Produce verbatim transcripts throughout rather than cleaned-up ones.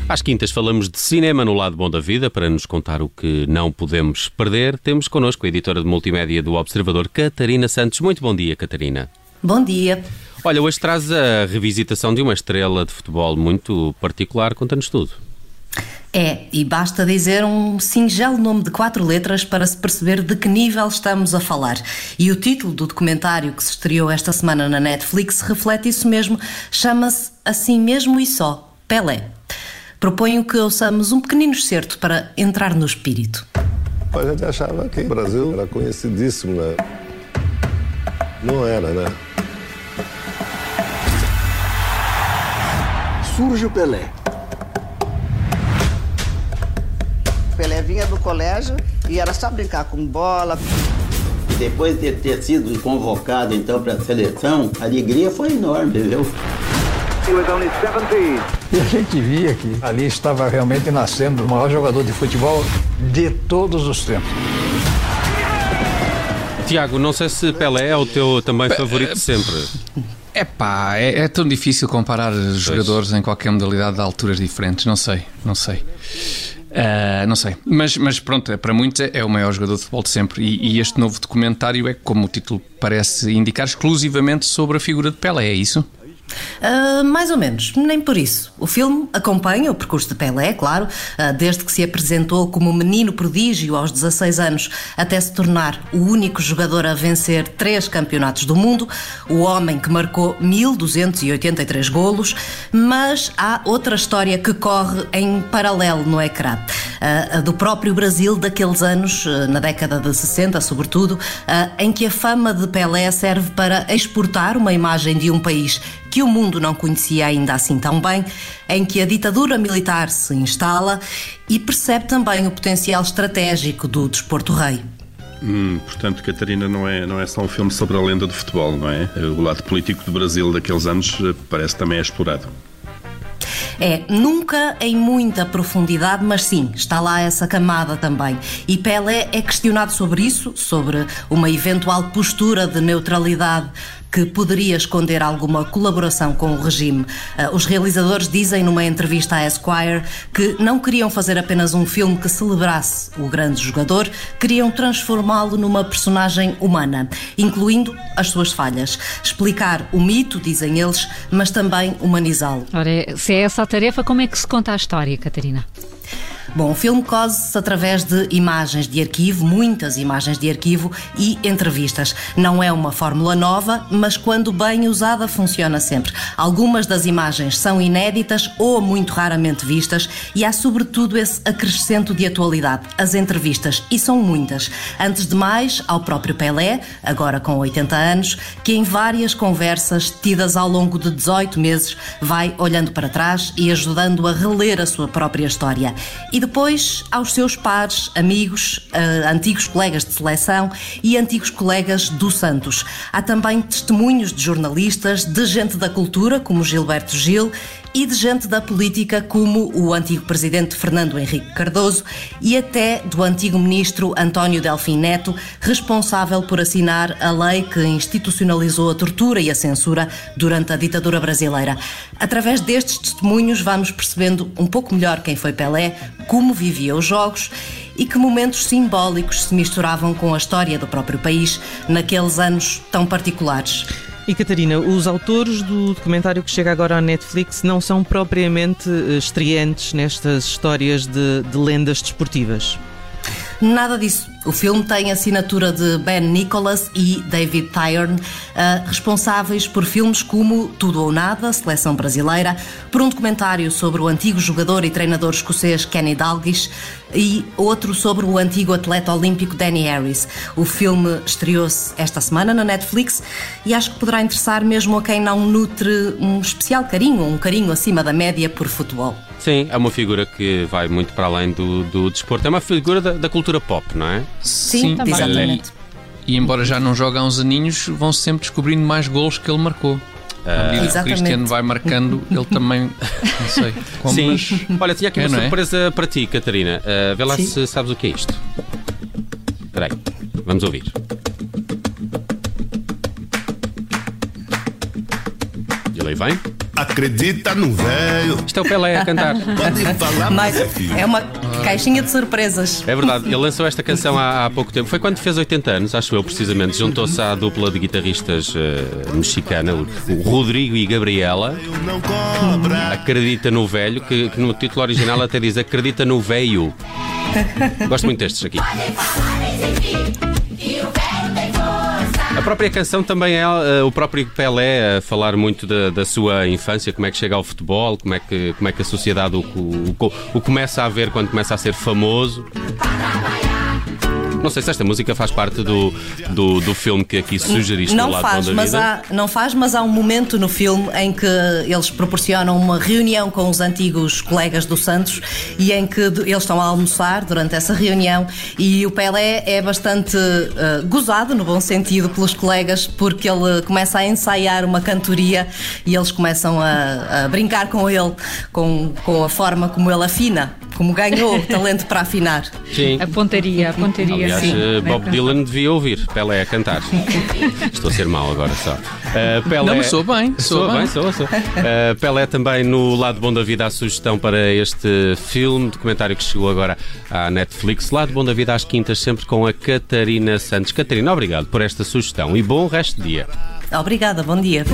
Às quintas falamos de cinema no lado bom da vida. Para nos contar o que não podemos perder, temos connosco a editora de multimédia do Observador, Catarina Santos. Muito bom dia, Catarina. Bom dia. Olha, hoje traz a revisitação de uma estrela de futebol muito particular. Conta-nos tudo. É, e basta dizer um singelo nome de quatro letras para se perceber de que nível estamos a falar. E o título do documentário que se estreou esta semana na Netflix reflete isso mesmo. Chama-se Assim Mesmo e Só, Pelé. Proponho que ouçamos um pequenino excerto para entrar no espírito. A gente achava que o Brasil era conhecidíssimo, né? Não era, né? Surge o Pelé. Pelé vinha do colégio e era só brincar com bola. E depois de ter sido convocado então para a seleção, a alegria foi enorme, viu? E a gente via que ali estava realmente nascendo o maior jogador de futebol de todos os tempos. Tiago, não sei se Pelé é o teu também favorito de sempre. Epá, é, é tão difícil comparar pois. jogadores em qualquer modalidade de alturas diferentes. Não sei, não sei. Uh, não sei, mas, mas pronto, para muitos é, é o maior jogador de futebol de sempre e, e este novo documentário é, como o título parece indicar, exclusivamente sobre a figura de Pelé, é isso? Uh, mais ou menos, nem por isso. O filme acompanha o percurso de Pelé, claro, uh, desde que se apresentou como menino prodígio aos dezasseis anos até se tornar o único jogador a vencer três campeonatos do mundo, o homem que marcou mil duzentos e oitenta e três golos, mas há outra história que corre em paralelo no ecrã, uh, a do próprio Brasil daqueles anos, uh, na década de sessenta sobretudo, uh, em que a fama de Pelé serve para exportar uma imagem de um país que o mundo não conhecia ainda assim tão bem, em que a ditadura militar se instala e percebe também o potencial estratégico do desporto rei. Hum, portanto, Catarina, não é, não é só um filme sobre a lenda do futebol, não é? O lado político do Brasil daqueles anos parece também é explorado. É, nunca em muita profundidade, mas sim, está lá essa camada também. E Pelé é questionado sobre isso, sobre uma eventual postura de neutralidade que poderia esconder alguma colaboração com o regime. Os realizadores dizem numa entrevista à Esquire que não queriam fazer apenas um filme que celebrasse o grande jogador, queriam transformá-lo numa personagem humana, incluindo as suas falhas. Explicar o mito, dizem eles, mas também humanizá-lo. Ora, se é essa a tarefa, como é que se conta a história, Catarina? Bom, o filme cose-se através de imagens de arquivo, muitas imagens de arquivo e entrevistas. Não é uma fórmula nova, mas quando bem usada funciona sempre. Algumas das imagens são inéditas ou muito raramente vistas e há sobretudo esse acrescento de atualidade, as entrevistas, e são muitas. Antes de mais, ao próprio Pelé, agora com oitenta anos, que em várias conversas tidas ao longo de dezoito meses vai olhando para trás e ajudando a reler a sua própria história. E depois aos seus pares, amigos, uh, antigos colegas de seleção e antigos colegas do Santos. Há também testemunhos de jornalistas, de gente da cultura, como Gilberto Gil, e de gente da política, como o antigo presidente Fernando Henrique Cardoso e até do antigo ministro António Delfim Neto, responsável por assinar a lei que institucionalizou a tortura e a censura durante a ditadura brasileira. Através destes testemunhos vamos percebendo um pouco melhor quem foi Pelé, como vivia os jogos e que momentos simbólicos se misturavam com a história do próprio país naqueles anos tão particulares. E Catarina, os autores do documentário que chega agora à Netflix não são propriamente estreantes nestas histórias de, de lendas desportivas? Nada disso. O filme tem a assinatura de Ben Nicholas e David Tyrne, uh, responsáveis por filmes como Tudo ou Nada, Seleção Brasileira, por um documentário sobre o antigo jogador e treinador escocês Kenny Dalglish e outro sobre o antigo atleta olímpico Danny Harris. O filme estreou-se esta semana na Netflix e acho que poderá interessar mesmo a quem não nutre um especial carinho, um carinho acima da média por futebol. Sim, é uma figura que vai muito para além do, do desporto. É uma figura da, da cultura pop, não é? Sim, Sim exatamente. E, e embora já não jogue há uns aninhos, vão sempre descobrindo mais golos que ele marcou. À medida que o Cristiano vai marcando, ele também, não sei como. Sim, mas... olha, tinha aqui é, uma é? surpresa para ti, Catarina. Uh, vê lá Sim. se sabes o que é isto. Espera aí, vamos ouvir. E ele aí vem. Acredita no velho. Isto é o Pelé a cantar. Pode falar, Mas é uma caixinha de surpresas. É verdade, ele lançou esta canção há, há pouco tempo. Foi quando fez oitenta anos, acho eu, precisamente. Juntou-se à dupla de guitarristas uh, mexicana, o, o Rodrigo e Gabriela. Acredita no velho, que, que no título original até diz Acredita no veio. Gosto muito destes aqui. A própria canção também é uh, o próprio Pelé a falar muito da, da sua infância, como é que chega ao futebol, como é que, como é que a sociedade o, o, o, o começa a ver quando começa a ser famoso. Não sei se esta música faz parte do, do, do filme que aqui sugeriste. Não do lado faz, bom da mas vida. há, não faz, mas há um momento no filme em que eles proporcionam uma reunião com os antigos colegas do Santos e em que eles estão a almoçar durante essa reunião e o Pelé é bastante uh, gozado, no bom sentido, pelos colegas, porque ele começa a ensaiar uma cantoria e eles começam a, a brincar com ele, com, com a forma como ele afina, como ganhou o talento para afinar. Sim. A pontaria, a pontaria. Aliás, sim. Bob Dylan devia ouvir Pelé a cantar. Estou a ser mau agora só. Uh, Pelé... Não, mas sou bem. Sou, sou bem, sou, sou. Uh, Pelé também no Lado Bom da Vida a sugestão para este filme, documentário que chegou agora à Netflix. Lado Bom da Vida às quintas, sempre com a Catarina Santos. Catarina, obrigado por esta sugestão e bom resto de dia. Obrigada, bom dia.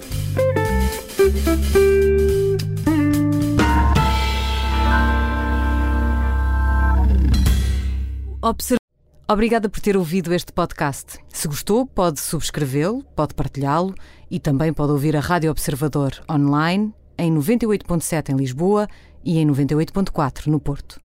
Observ... Obrigada por ter ouvido este podcast. Se gostou, pode subscrevê-lo, pode partilhá-lo e também pode ouvir a Rádio Observador online em noventa e oito ponto sete em Lisboa e em noventa e oito ponto quatro no Porto.